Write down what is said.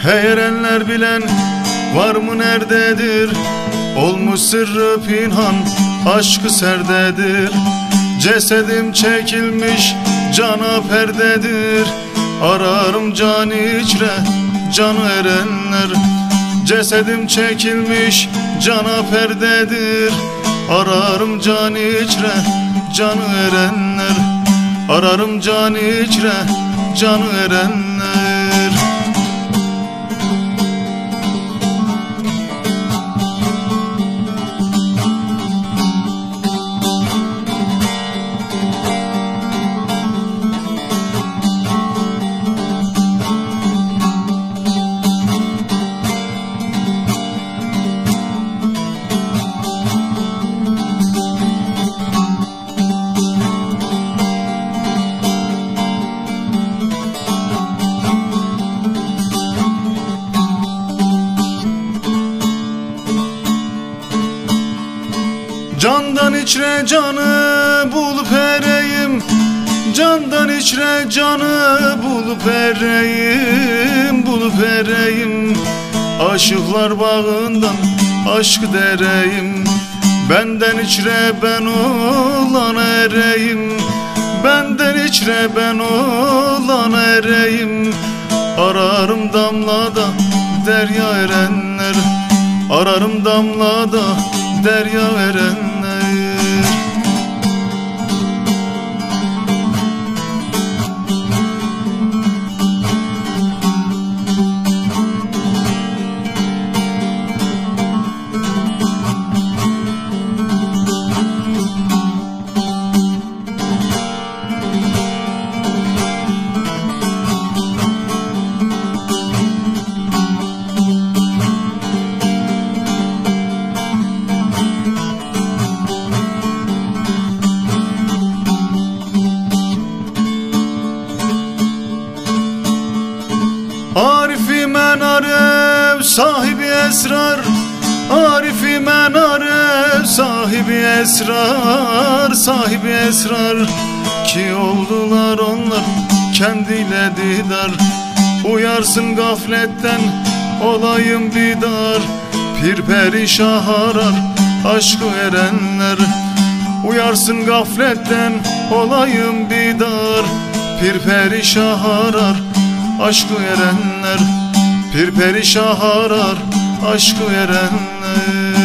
Erenler bilen var mı nerededir? Olmuş sırrı pinhan, aşkı serdedir. Cesedim çekilmiş, cana perdedir. Ararım can içre, canı erenler. Cesedim çekilmiş, cana perdedir. Ararım can içre, canı erenler. Ararım can içre, canı erenler. Candan içre canı bulup ereyim, candan içre canı bulup ereyim, bulup ereyim. Aşıklar bağından aşkı dereyim, benden içre ben olan ereyim, benden içre ben olan ereyim. Ararım damlada derya erenler, ararım damlada derya erenler. Arifi men arev sahibi esrar, Arifi men arev sahibi esrar, sahibi esrar. Ki oldular onlar kendiyle didar, uyarsın gafletten olayım bidar. Pir perişah arar aşkı erenler, uyarsın gafletten olayım bidar. Pir perişah arar aşkı erenler, pir perişah arar aşkı erenler.